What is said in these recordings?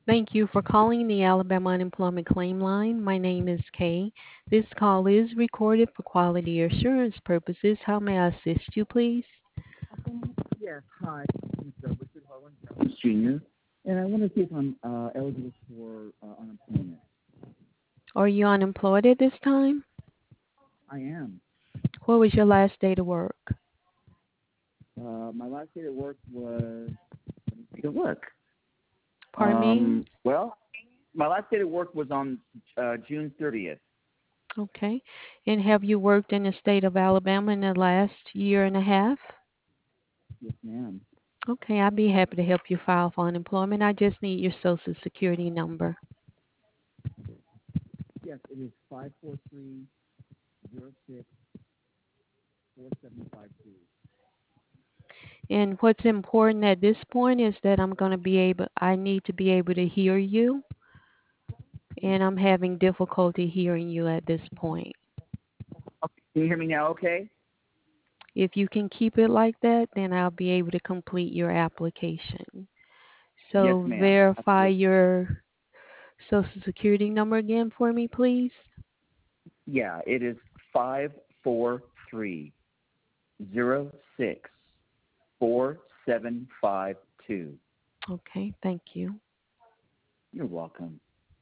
Thank you for calling the Alabama Unemployment Claim Line. My name is Kay. This call is recorded for quality assurance purposes. How may I assist you, please? Yes, hi. Mr. Richard Harlan Jones Jr. And I want to see if I'm eligible for unemployment. Are you unemployed at this time? I am. What was your last day to work? My last day at work was, let me take a look. Pardon me? Well, my last day at work was on June 30th. Okay. And have you worked in the state of Alabama in the last year and a half? Yes, ma'am. Okay, I'd be happy to help you file for unemployment. I just need your social security number. Yes, it is 543-06-4752. And what's important at this point is that I need to be able to hear you, and I'm having difficulty hearing you at this point. Okay. Can you hear me now okay? If you can keep it like that, then I'll be able to complete your application. Yes, So ma'am. verify Absolutely. your social security number again for me, please. Yeah, it is 543-06-4752. Okay, thank you. You're welcome.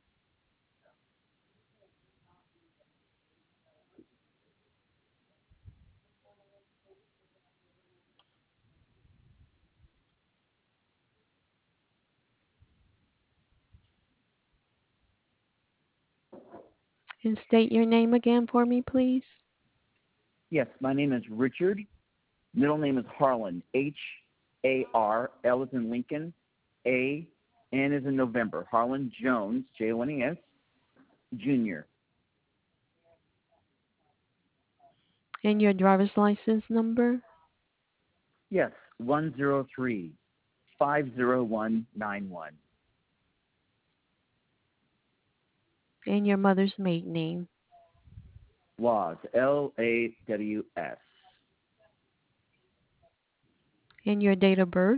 And state your name again for me, please. Yes, my name is Richard. Middle name is Harlan. H-A-R. L is in Lincoln. A. N is in November. Harlan Jones, J-O-N-E-S, Jr. And your driver's license number. Yes, 103-50191. And your mother's maiden name. Laws, L-A-W-S. And your date of birth.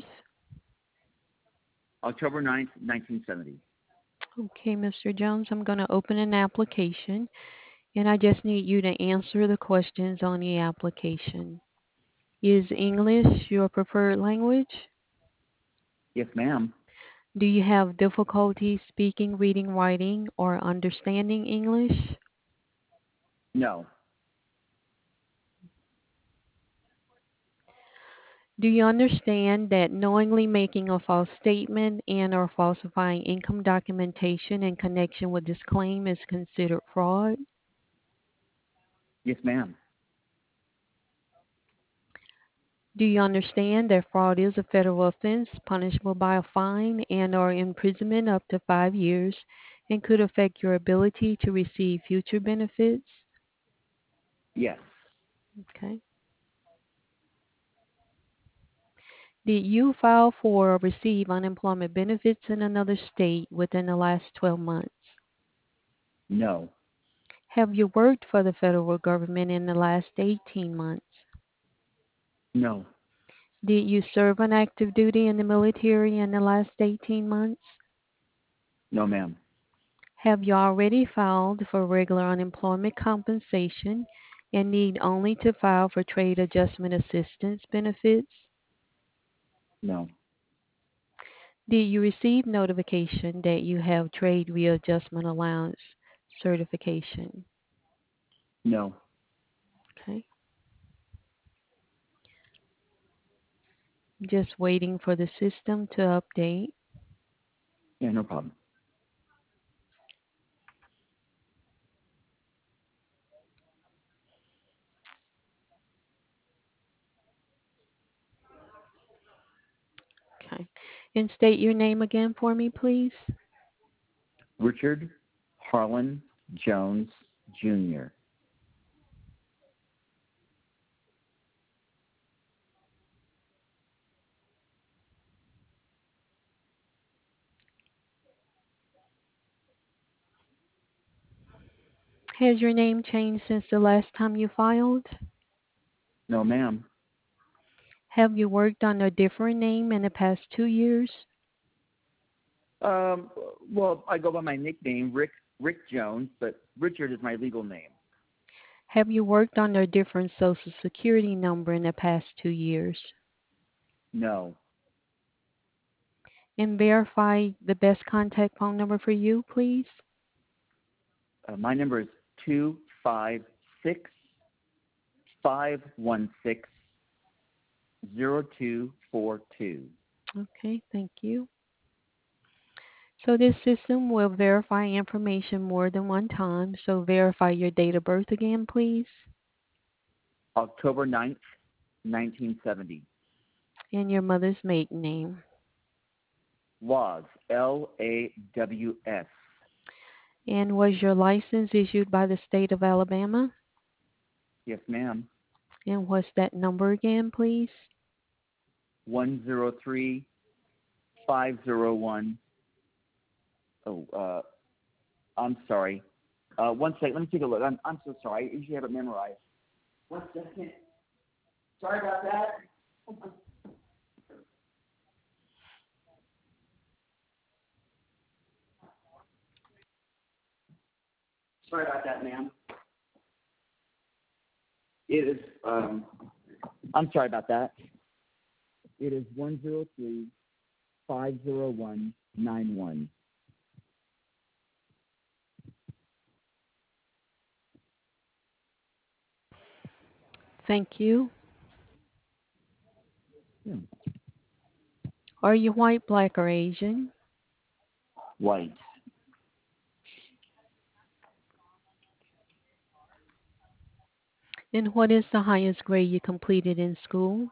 October 9th, 1970. Okay, Mr. Jones, I'm going to open an application, and I just need you to answer the questions on the application. Is English your preferred language? Yes, ma'am. Do you have difficulty speaking, reading, writing, or understanding English? No. Do you understand that knowingly making a false statement and/or falsifying income documentation in connection with this claim is considered fraud? Yes, ma'am. Do you understand that fraud is a federal offense punishable by a fine and/or imprisonment up to 5 years and could affect your ability to receive future benefits? Yes. Okay. Did you file for or receive unemployment benefits in another state within the last 12 months? No. Have you worked for the federal government in the last 18 months? No. Did you serve on active duty in the military in the last 18 months? No, ma'am. Have you already filed for regular unemployment compensation and need only to file for trade adjustment assistance benefits? No. Did you receive notification that you have trade readjustment allowance certification? No. Okay. Just waiting for the system to update. Yeah, no problem. Okay. And state your name again for me, please. Richard Harlan Jones, Jr. Has your name changed since the last time you filed? No, ma'am. Have you worked under a different name in the past 2 years? Um, well, I go by my nickname, Rick Jones, but Richard is my legal name. Have you worked under a different Social Security number in the past 2 years? No. And verify the best contact phone number for you, please. My number is 256-516-0242. Okay, thank you. So this system will verify information more than one time. So verify your date of birth again, please, October 9th, 1970. and your mother's maiden name. Laws, Laws. And was your license issued by the state of Alabama? Yes, ma'am. And what's that number again, please? 103-501. Oh, I'm sorry. One second. Let me take a look. I'm so sorry. I usually have it memorized. 1 second. Sorry about that. Sorry about that, ma'am. It is. I'm sorry about that. It is 103-501-91. Thank you. Yeah. Are you white, black, or Asian? White. And what is the highest grade you completed in school?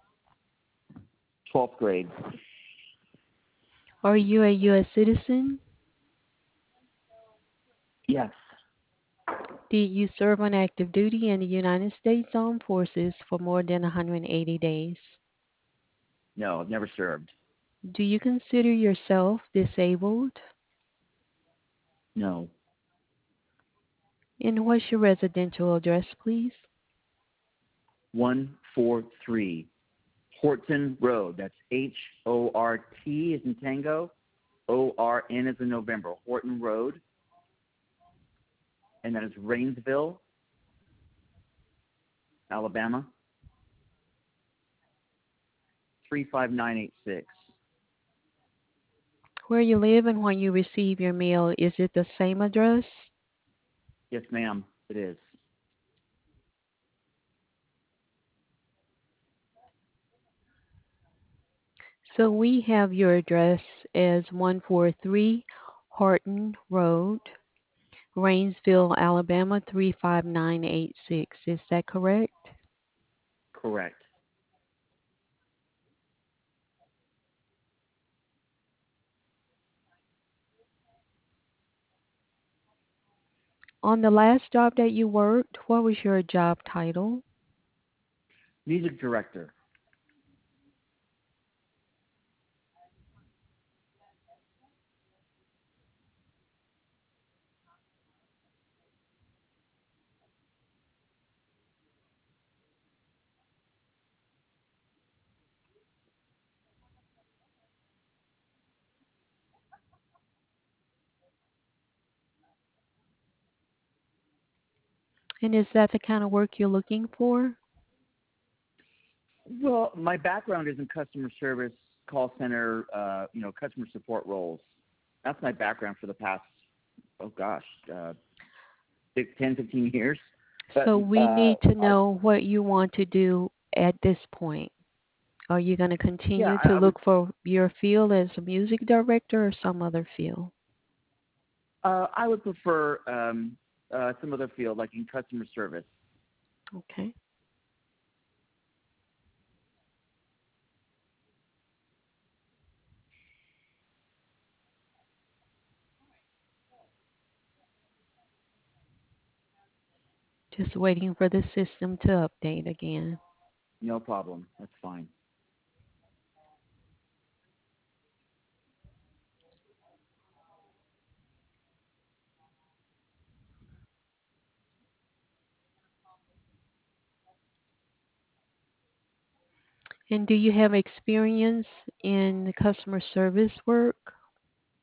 12th grade. Are you a U.S. citizen? Yes. Did you serve on active duty in the United States Armed Forces for more than 180 days? No, I've never served. Do you consider yourself disabled? No. And what's your residential address, please? 143 Horton Road. That's Hort as in Tango, ORN as in November. Horton Road, and that is Rainsville, Alabama, 35986. Where you live and when you receive your mail, is it the same address? Yes, ma'am. It is. So we have your address as 143 Horton Road, Rainsville, Alabama 35986. Is that correct? Correct. On the last job that you worked, what was your job title? Music director. And is that the kind of work you're looking for? Well, my background is in customer service, call center, customer support roles. That's my background for the past, oh gosh, 10, 15 years. But So we need to know what you want to do at this point. Are you going to yeah, continue to I would. look for your field as a music director or some other field? I would prefer some other field, like in customer service. Okay. Just waiting for the system to update again. No problem. That's fine. And do you have experience in customer service work?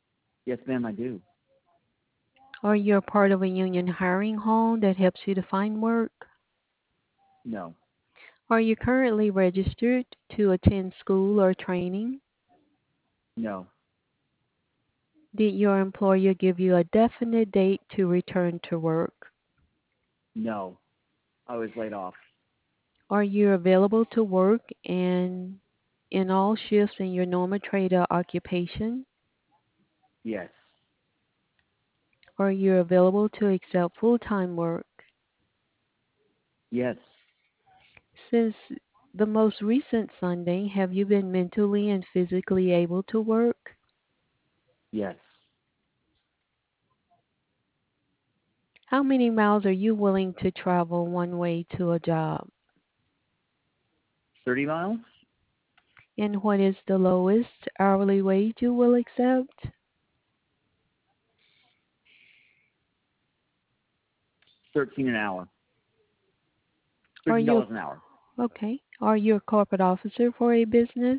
Yes, ma'am, I do. Are you a part of a union hiring hall that helps you to find work? No. Are you currently registered to attend school or training? No. Did your employer give you a definite date to return to work? No. I was laid off. Are you available to work in all shifts in your normal trade or occupation? Yes. Are you available to accept full-time work? Yes. Since the most recent Sunday, have you been mentally and physically able to work? Yes. How many miles are you willing to travel one way to a job? 30 miles? And what is the lowest hourly wage you will accept? 13 an hour. Are $13 you an hour. okay? Are you a corporate officer for a business?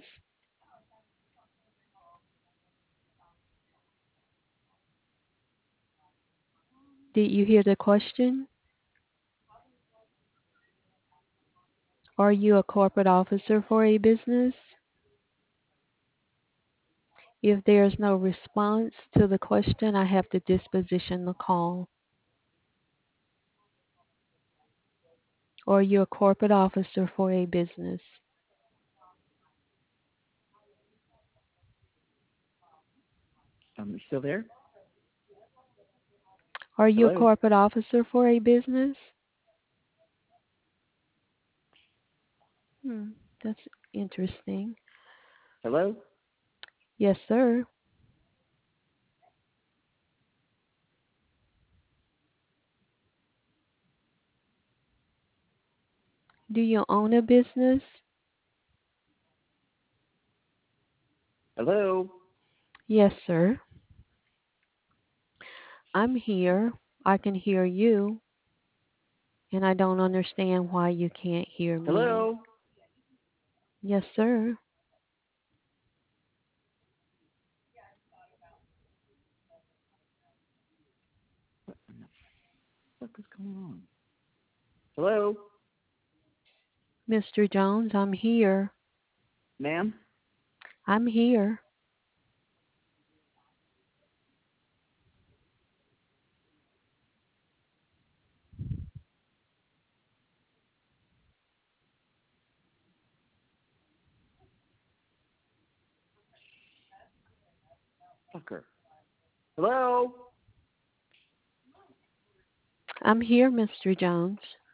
Did you hear the question? Are you a corporate officer for a business? If there's no response to the question, I have to disposition the call. Are you a corporate officer for a business? You still there? Are you a Hello? corporate officer for a business? Hmm, that's interesting. Hello? Yes, sir. Do you own a business? Hello? Yes, sir. I'm here. I can hear you, and I don't understand why you can't hear me. Hello? Yes, sir. What the fuck is going on? Hello? Mr. Jones, I'm here. Ma'am? I'm here. Fucker. Hello? I'm here, Mr. Jones.